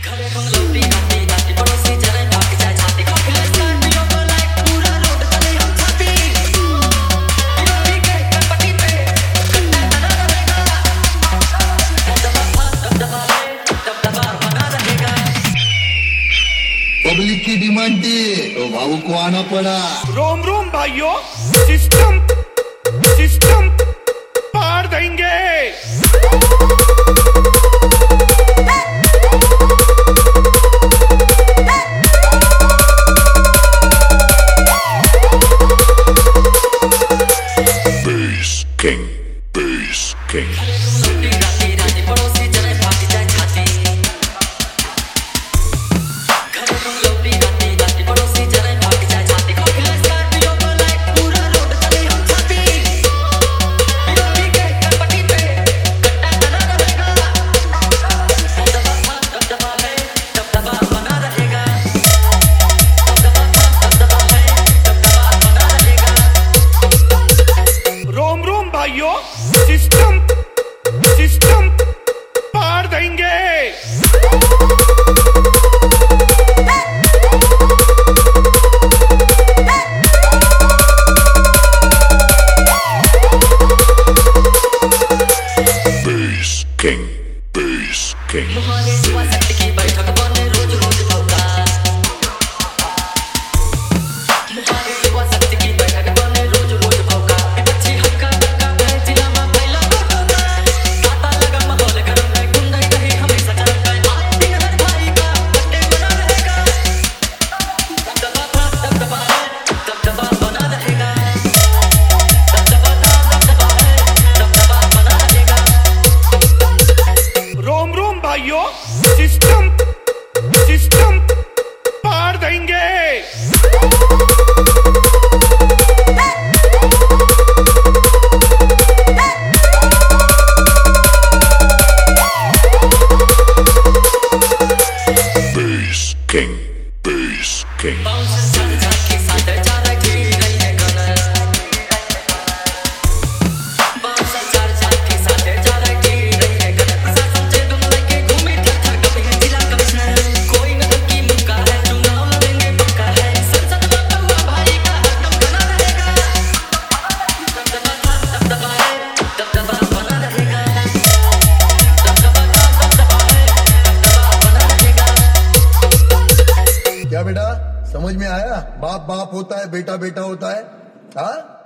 Public की demand थी तो भाऊ को आना पड़ा। रोम रोम भाइयों, सिस्टम सिस्टम पार देंगे। Bass King, Bass King. भाइयों, सिस्टम सिस्टम पार देंगे। Bass King, Bass King. भाइयों, सिस्टम सिस्टम पार देंगे। Bass King, Bass King. क्या बेटा समझ में आया? बाप बाप होता है, बेटा बेटा होता है। हाँ।